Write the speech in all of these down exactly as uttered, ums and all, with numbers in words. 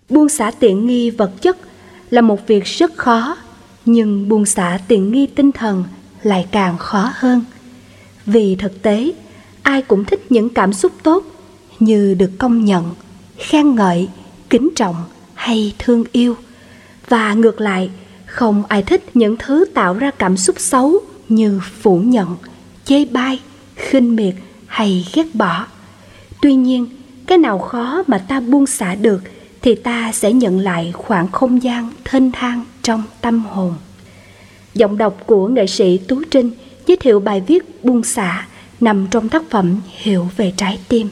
Buông xả tiện nghi vật chất là một việc rất khó, nhưng buông xả tiện nghi tinh thần lại càng khó hơn. Vì thực tế, ai cũng thích những cảm xúc tốt như được công nhận, khen ngợi, kính trọng hay thương yêu. Và ngược lại, không ai thích những thứ tạo ra cảm xúc xấu như phủ nhận, chê bai, khinh miệt hay ghét bỏ. Tuy nhiên, cái nào khó mà ta buông xả được thì ta sẽ nhận lại khoảng không gian thênh thang trong tâm hồn. Giọng đọc của nghệ sĩ Tú Trinh giới thiệu bài viết Buông xả nằm trong tác phẩm Hiểu về trái tim.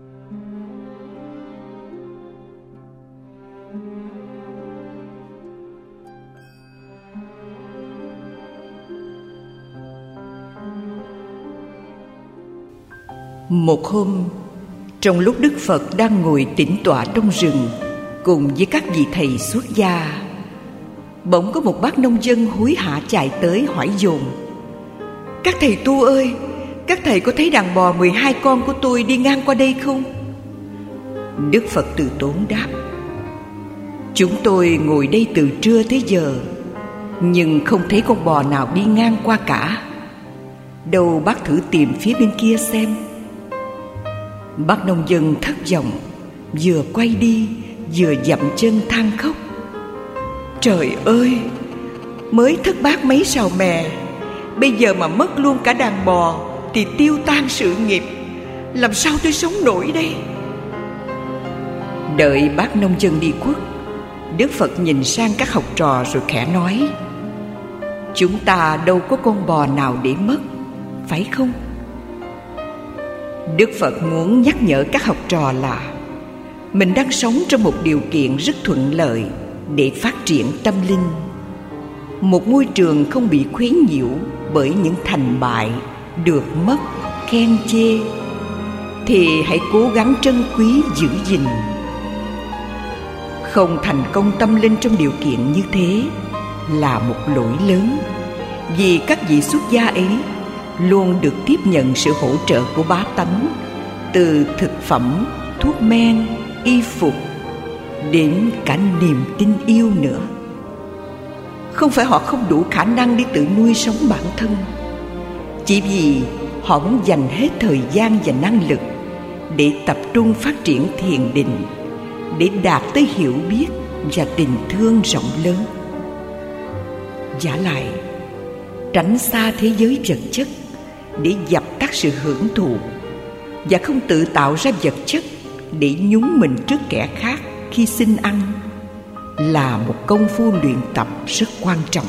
Một hôm, trong lúc Đức Phật đang ngồi tĩnh tọa trong rừng cùng với các vị thầy xuất gia, bỗng có một bác nông dân hối hả chạy tới hỏi dồn: "Các thầy tu ơi, các thầy có thấy đàn bò mười hai con của tôi đi ngang qua đây không?" Đức Phật từ tốn đáp: "Chúng tôi ngồi đây từ trưa tới giờ, nhưng không thấy con bò nào đi ngang qua cả. Đâu bác thử tìm phía bên kia xem." Bác nông dân thất vọng, vừa quay đi vừa dậm chân than khóc: "Trời ơi, mới thất bát mấy sào mè, bây giờ mà mất luôn cả đàn bò thì tiêu tan sự nghiệp. Làm sao tôi sống nổi đây?" Đợi bác nông dân đi khuất, Đức Phật nhìn sang các học trò rồi khẽ nói: "Chúng ta đâu có con bò nào để mất, phải không?" Đức Phật muốn nhắc nhở các học trò là mình đang sống trong một điều kiện rất thuận lợi để phát triển tâm linh, một môi trường không bị khuấy nhiễu bởi những thành bại, được mất, khen chê, thì hãy cố gắng trân quý giữ gìn. Không thành công tâm linh trong điều kiện như thế là một lỗi lớn, vì các vị xuất gia ấy luôn được tiếp nhận sự hỗ trợ của bá tánh, từ thực phẩm, thuốc men, y phục, đến cả niềm tin yêu nữa. Không phải họ không đủ khả năng đi tự nuôi sống bản thân, chỉ vì họ muốn dành hết thời gian và năng lực để tập trung phát triển thiền định, để đạt tới hiểu biết và tình thương rộng lớn. Vả lại, tránh xa thế giới vật chất để dập tắt sự hưởng thụ, và không tự tạo ra vật chất để nhúng mình trước kẻ khác khi xin ăn, là một công phu luyện tập rất quan trọng.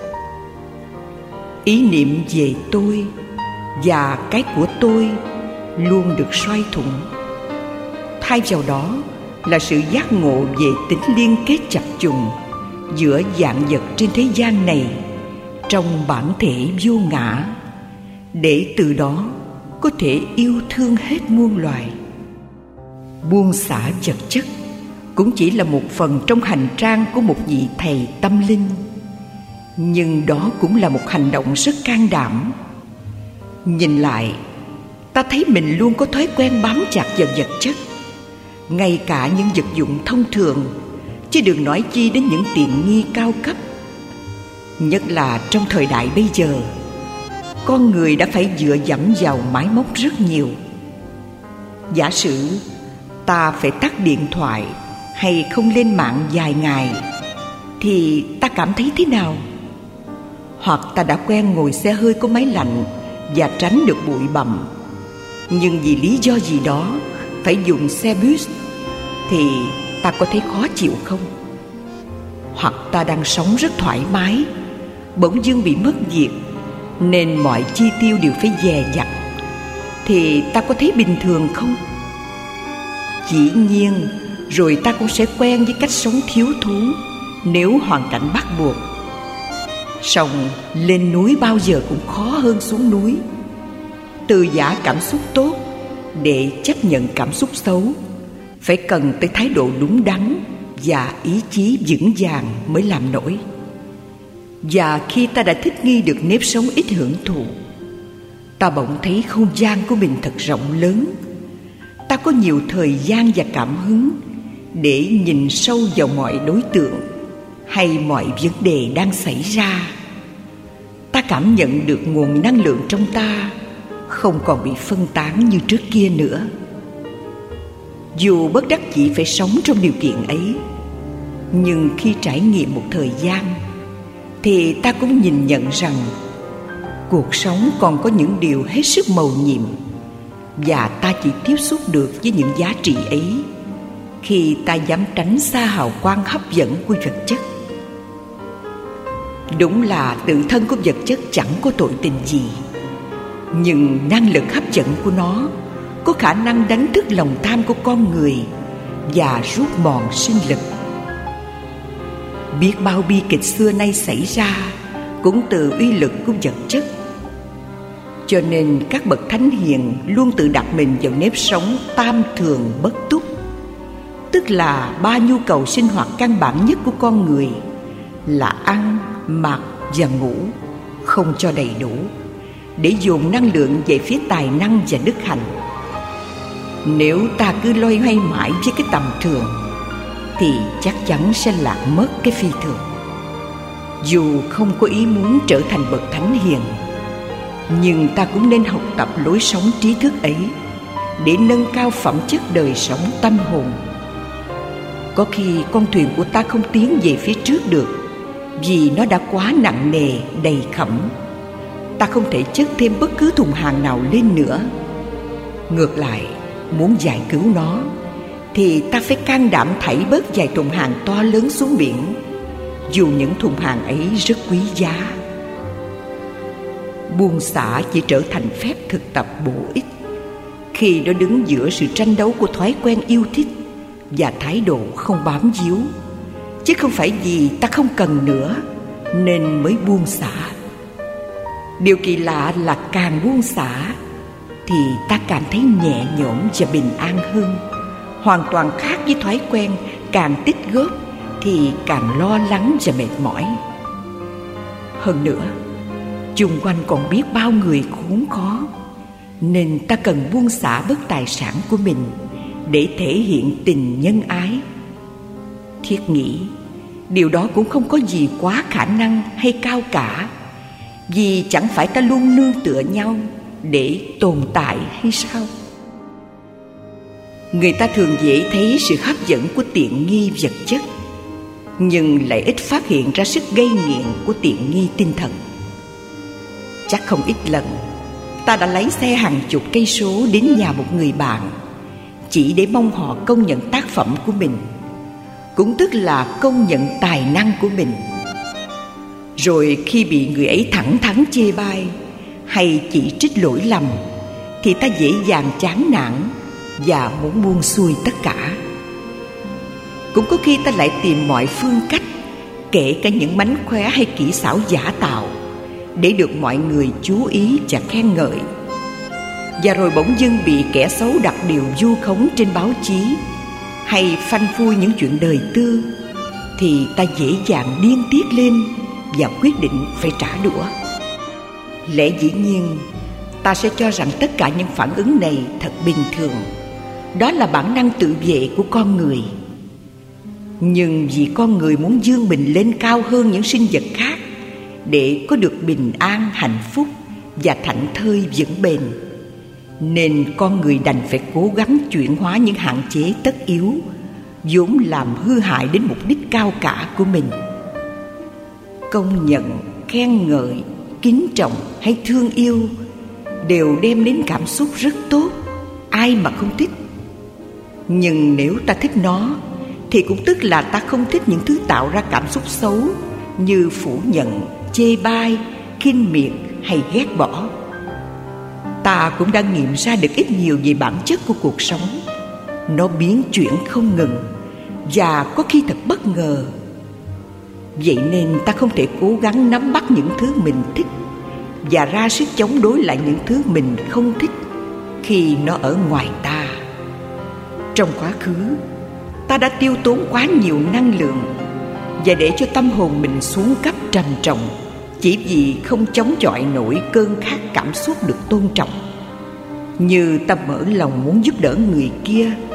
Ý niệm về tôi và cái của tôi luôn được xoay thuận. Thay vào đó là sự giác ngộ về tính liên kết chập trùng giữa vạn vật trên thế gian này trong bản thể vô ngã, để từ đó có thể yêu thương hết muôn loài. Buông xả vật chất cũng chỉ là một phần trong hành trang của một vị thầy tâm linh, nhưng đó cũng là một hành động rất can đảm. Nhìn lại, ta thấy mình luôn có thói quen bám chặt vào vật chất, ngay cả những vật dụng thông thường, chứ đừng nói chi đến những tiện nghi cao cấp. Nhất là trong thời đại bây giờ, con người đã phải dựa dẫm vào máy móc rất nhiều. Giả sử ta phải tắt điện thoại hay không lên mạng vài ngày, thì ta cảm thấy thế nào? Hoặc ta đã quen ngồi xe hơi có máy lạnh và tránh được bụi bặm, nhưng vì lý do gì đó phải dùng xe bus, thì ta có thấy khó chịu không? Hoặc ta đang sống rất thoải mái, bỗng dưng bị mất việc nên mọi chi tiêu đều phải dè dặt, thì ta có thấy bình thường không? Dĩ nhiên rồi ta cũng sẽ quen với cách sống thiếu thốn nếu hoàn cảnh bắt buộc. Song lên núi bao giờ cũng khó hơn xuống núi. Từ giả cảm xúc tốt để chấp nhận cảm xúc xấu phải cần tới thái độ đúng đắn và ý chí vững vàng mới làm nổi. Và khi ta đã thích nghi được nếp sống ít hưởng thụ, ta bỗng thấy không gian của mình thật rộng lớn. Ta có nhiều thời gian và cảm hứng để nhìn sâu vào mọi đối tượng hay mọi vấn đề đang xảy ra. Ta cảm nhận được nguồn năng lượng trong ta không còn bị phân tán như trước kia nữa. Dù bất đắc dĩ phải sống trong điều kiện ấy, nhưng khi trải nghiệm một thời gian thì ta cũng nhìn nhận rằng cuộc sống còn có những điều hết sức mầu nhiệm, và ta chỉ tiếp xúc được với những giá trị ấy khi ta dám tránh xa hào quang hấp dẫn của vật chất. Đúng là tự thân của vật chất chẳng có tội tình gì, nhưng năng lực hấp dẫn của nó có khả năng đánh thức lòng tham của con người và rút mòn sinh lực. Biết bao bi kịch xưa nay xảy ra cũng từ uy lực của vật chất. Cho nên các bậc thánh hiền luôn tự đặt mình vào nếp sống tam thường bất túc, tức là ba nhu cầu sinh hoạt căn bản nhất của con người là ăn, mặc và ngủ không cho đầy đủ, để dồn năng lượng về phía tài năng và đức hạnh. Nếu ta cứ loay hoay mãi với cái tầm thường thì chắc chắn sẽ lạc mất cái phi thường. Dù không có ý muốn trở thành bậc thánh hiền, nhưng ta cũng nên học tập lối sống trí thức ấy để nâng cao phẩm chất đời sống tâm hồn. Có khi con thuyền của ta không tiến về phía trước được vì nó đã quá nặng nề, đầy khẩm. Ta không thể chất thêm bất cứ thùng hàng nào lên nữa. Ngược lại, muốn giải cứu nó thì ta phải can đảm thảy bớt vài thùng hàng to lớn xuống biển, dù những thùng hàng ấy rất quý giá. Buông xả chỉ trở thành phép thực tập bổ ích khi nó đứng giữa sự tranh đấu của thói quen yêu thích và thái độ không bám víu, chứ không phải vì ta không cần nữa nên mới buông xả. Điều kỳ lạ là càng buông xả thì ta càng thấy nhẹ nhõm và bình an hơn, hoàn toàn khác với thói quen càng tích góp thì càng lo lắng và mệt mỏi. Hơn nữa, chung quanh còn biết bao người khốn khó, nên ta cần buông xả bớt tài sản của mình để thể hiện tình nhân ái. Thiết nghĩ điều đó cũng không có gì quá khả năng hay cao cả, vì chẳng phải ta luôn nương tựa nhau để tồn tại hay sao? Người ta thường dễ thấy sự hấp dẫn của tiện nghi vật chất, nhưng lại ít phát hiện ra sức gây nghiện của tiện nghi tinh thần. Chắc không ít lần ta đã lái xe hàng chục cây số đến nhà một người bạn chỉ để mong họ công nhận tác phẩm của mình, cũng tức là công nhận tài năng của mình. Rồi khi bị người ấy thẳng thắn chê bai hay chỉ trích lỗi lầm thì ta dễ dàng chán nản và muốn buông xuôi tất cả. Cũng có khi ta lại tìm mọi phương cách, kể cả những mánh khóe hay kỹ xảo giả tạo, để được mọi người chú ý và khen ngợi. Và rồi bỗng dưng bị kẻ xấu đặt điều vu khống trên báo chí hay phanh phui những chuyện đời tư, thì ta dễ dàng điên tiết lên và quyết định phải trả đũa. Lẽ dĩ nhiên, ta sẽ cho rằng tất cả những phản ứng này thật bình thường. Đó là bản năng tự vệ của con người. Nhưng vì con người muốn vươn mình lên cao hơn những sinh vật khác để có được bình an, hạnh phúc và thảnh thơi vững bền, nên con người đành phải cố gắng chuyển hóa những hạn chế tất yếu vốn làm hư hại đến mục đích cao cả của mình. Công nhận, khen ngợi, kính trọng hay thương yêu đều đem đến cảm xúc rất tốt, ai mà không thích. Nhưng nếu ta thích nó thì cũng tức là ta không thích những thứ tạo ra cảm xúc xấu như phủ nhận, chê bai, khinh miệt hay ghét bỏ. Ta cũng đã nghiệm ra được ít nhiều về bản chất của cuộc sống. Nó biến chuyển không ngừng và có khi thật bất ngờ. Vậy nên ta không thể cố gắng nắm bắt những thứ mình thích và ra sức chống đối lại những thứ mình không thích khi nó ở ngoài ta. Trong quá khứ, ta đã tiêu tốn quá nhiều năng lượng và để cho tâm hồn mình xuống cấp trầm trọng chỉ vì không chống chọi nổi cơn khát cảm xúc được tôn trọng. Như ta mở lòng muốn giúp đỡ người kia,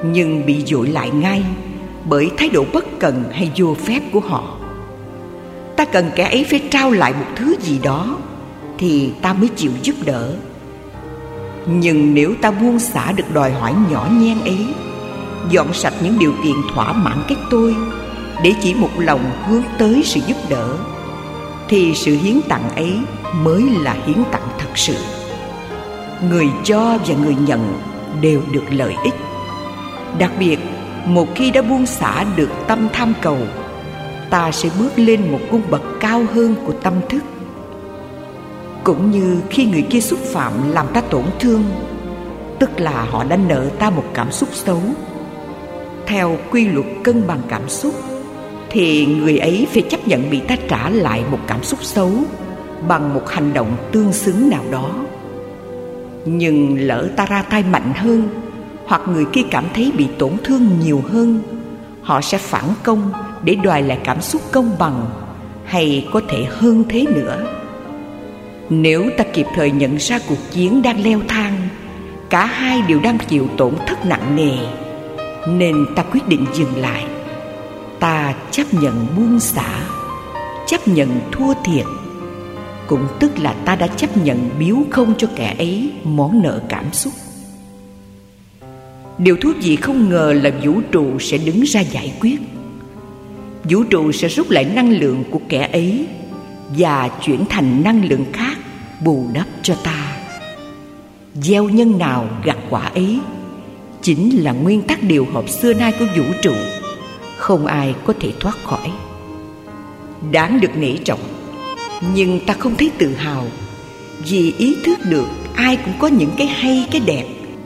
nhưng bị dội lại ngay bởi thái độ bất cần hay vô phép của họ. Ta cần kẻ ấy phải trao lại một thứ gì đó thì ta mới chịu giúp đỡ. Nhưng nếu ta buông xả được đòi hỏi nhỏ nhen ấy, dọn sạch những điều kiện thỏa mãn cái tôi để chỉ một lòng hướng tới sự giúp đỡ, thì sự hiến tặng ấy mới là hiến tặng thật sự. Người cho và người nhận đều được lợi ích. Đặc biệt, một khi đã buông xả được tâm tham cầu, ta sẽ bước lên một cung bậc cao hơn của tâm thức. Cũng như khi người kia xúc phạm làm ta tổn thương, tức là họ đã nợ ta một cảm xúc xấu. Theo quy luật cân bằng cảm xúc, thì người ấy phải chấp nhận bị ta trả lại một cảm xúc xấu bằng một hành động tương xứng nào đó. Nhưng lỡ ta ra tay mạnh hơn, hoặc người kia cảm thấy bị tổn thương nhiều hơn, họ sẽ phản công để đòi lại cảm xúc công bằng, hay có thể hơn thế nữa. Nếu ta kịp thời nhận ra cuộc chiến đang leo thang, cả hai đều đang chịu tổn thất nặng nề, nên ta quyết định dừng lại. Ta chấp nhận buông xả, chấp nhận thua thiệt, cũng tức là ta đã chấp nhận biếu không cho kẻ ấy món nợ cảm xúc. Điều thú vị không ngờ là vũ trụ sẽ đứng ra giải quyết. Vũ trụ sẽ rút lại năng lượng của kẻ ấy và chuyển thành năng lượng khác bù đắp cho ta. Gieo nhân nào gặt quả ấy chính là nguyên tắc điều hợp xưa nay của vũ trụ, không ai có thể thoát khỏi. Đáng được nể trọng, nhưng ta không thấy tự hào, vì ý thức được ai cũng có những cái hay cái đẹp.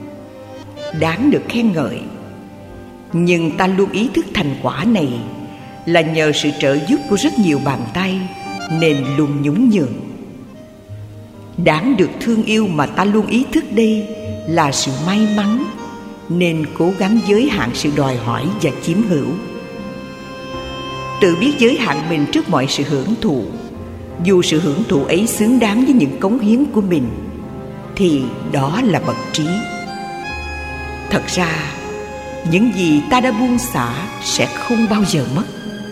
Đáng được khen ngợi, nhưng ta luôn ý thức thành quả này là nhờ sự trợ giúp của rất nhiều bàn tay, nên luôn nhún nhường. Đáng được thương yêu mà ta luôn ý thức đây là sự may mắn, nên cố gắng giới hạn sự đòi hỏi và chiếm hữu. Tự biết giới hạn mình trước mọi sự hưởng thụ, dù sự hưởng thụ ấy xứng đáng với những cống hiến của mình, thì đó là bậc trí. Thật ra, những gì ta đã buông xả sẽ không bao giờ mất.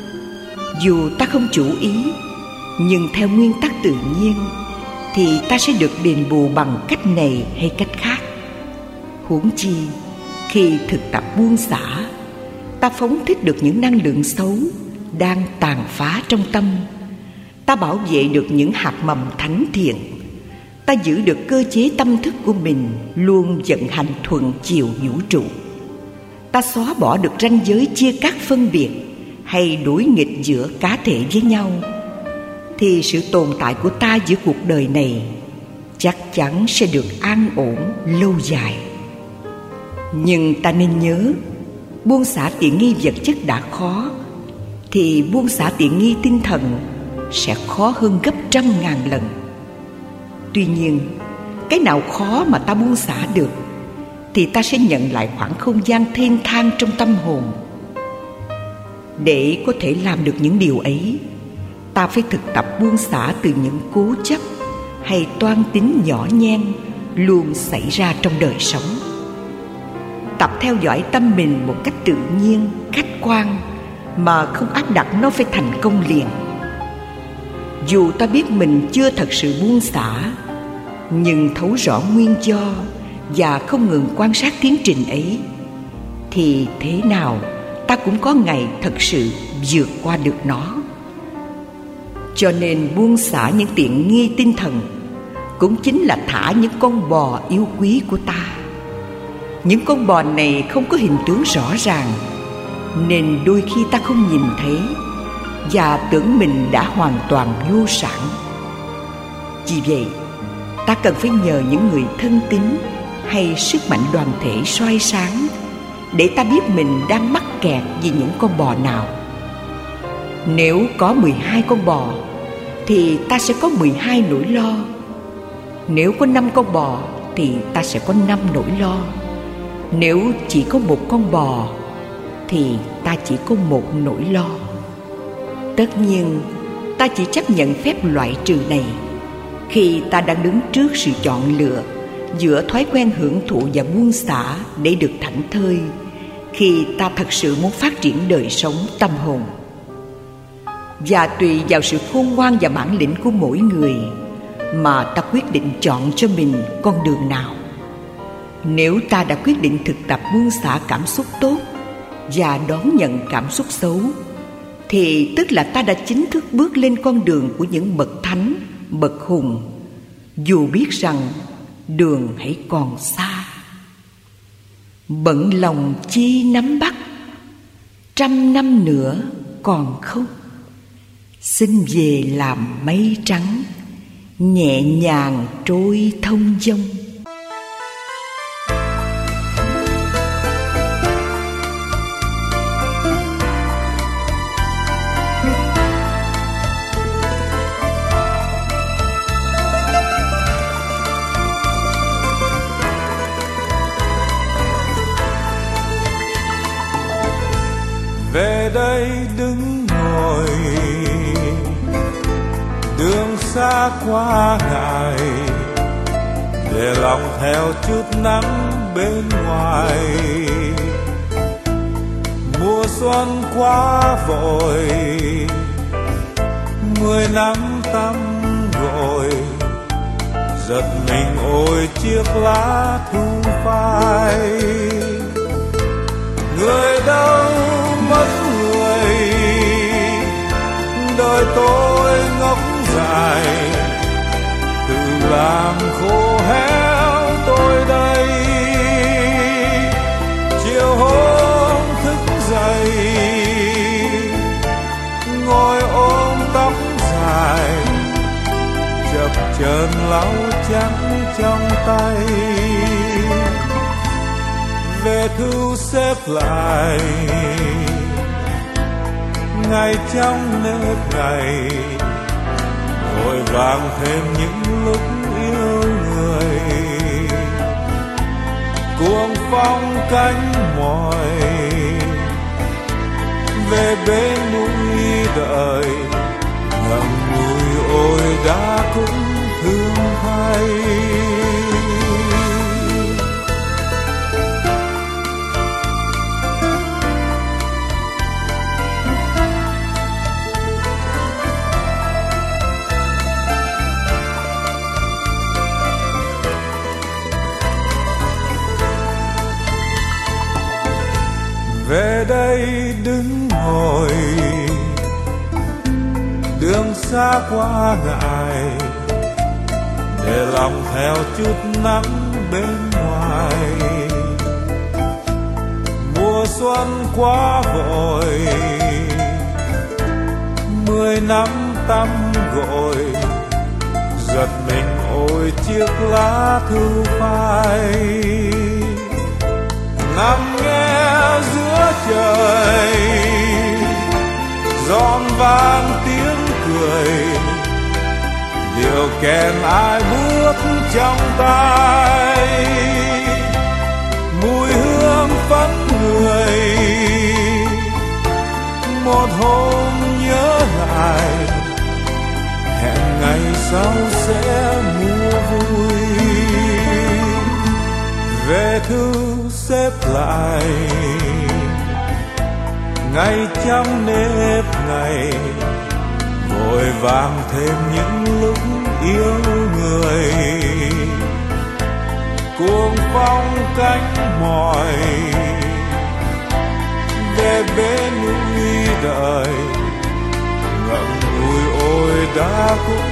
Dù ta không chủ ý, nhưng theo nguyên tắc tự nhiên, thì ta sẽ được đền bù bằng cách này hay cách khác. Huống chi, khi thực tập buông xả, ta phóng thích được những năng lượng xấu đang tàn phá trong tâm. Ta bảo vệ được những hạt mầm thánh thiện. Ta giữ được cơ chế tâm thức của mình luôn vận hành thuận chiều vũ trụ. Ta xóa bỏ được ranh giới chia cắt phân biệt hay đối nghịch giữa cá thể với nhau, thì sự tồn tại của ta giữa cuộc đời này chắc chắn sẽ được an ổn lâu dài. Nhưng ta nên nhớ, buông xả tiện nghi vật chất đã khó, thì buông xả tiện nghi tinh thần sẽ khó hơn gấp trăm ngàn lần. Tuy nhiên, cái nào khó mà ta buông xả được, thì ta sẽ nhận lại khoảng không gian thênh thang trong tâm hồn. Để có thể làm được những điều ấy, ta phải thực tập buông xả từ những cố chấp hay toan tính nhỏ nhen luôn xảy ra trong đời sống. Tập theo dõi tâm mình một cách tự nhiên, khách quan, mà không áp đặt nó phải thành công liền. Dù ta biết mình chưa thật sự buông xả, nhưng thấu rõ nguyên do và không ngừng quan sát tiến trình ấy, thì thế nào ta cũng có ngày thật sự vượt qua được nó. Cho nên buông xả những tiện nghi tinh thần cũng chính là thả những con bò yêu quý của ta. Những con bò này không có hình tướng rõ ràng, nên đôi khi ta không nhìn thấy và tưởng mình đã hoàn toàn vô sản. Vì vậy, ta cần phải nhờ những người thân tín hay sức mạnh đoàn thể soi sáng để ta biết mình đang mắc kẹt vì những con bò nào. Nếu có mười hai con bò thì ta sẽ có mười hai nỗi lo. Nếu có năm con bò thì ta sẽ có năm nỗi lo. Nếu chỉ có một con bò thì ta chỉ có một nỗi lo. Tất nhiên, ta chỉ chấp nhận phép loại trừ này khi ta đang đứng trước sự chọn lựa giữa thói quen hưởng thụ và buông xả để được thảnh thơi, khi ta thật sự muốn phát triển đời sống tâm hồn. Và tùy vào sự khôn ngoan và bản lĩnh của mỗi người mà ta quyết định chọn cho mình con đường nào. Nếu ta đã quyết định thực tập buông xả cảm xúc tốt và đón nhận cảm xúc xấu, thì tức là ta đã chính thức bước lên con đường của những bậc thánh, bậc hùng, dù biết rằng đường hãy còn xa. Bận lòng chi nắm bắt, trăm năm nữa còn không. Xin về làm mây trắng, nhẹ nhàng trôi thông dong. Về đây đứng ngồi, đường xa quá ngại, để lòng theo chút nắng bên ngoài. Mùa xuân quá vội, mười năm tăm gội, giật mình ôi chiếc lá thu phai. Người đâu mất người, đời tôi ngốc dài, tự làm khô héo tôi đây. Chiều hôm thức dậy, ngồi ôm tóc dài, chập chờn lau trắng trong tay. Về thu xếp lại ngày trong nếp ngày, vội vàng thêm những lúc yêu người. Cuồng phong cánh mỏi về bên núi đợi, ngậm ngùi ôi đã cũng thương thay. Về đây đứng ngồi, đường xa quá ngại, để lòng theo chút nắng bên ngoài. Mùa xuân quá vội, mười năm tăm gội, giật mình ôi chiếc lá thu phai. Nằm nghe giữa trời giòn vang tiếng cười, điệu kèn ai bước trong tay. Mùi hương phấn người, một hôm nhớ lại, hẹn ngày sau sẽ mua vui. Về thu xếp lại ngày trong nếp ngày, vội vàng thêm những lúc yêu người. Cuồng phong cánh mỏi về bên núi đợi, ngậm ngùi ôi đã cũng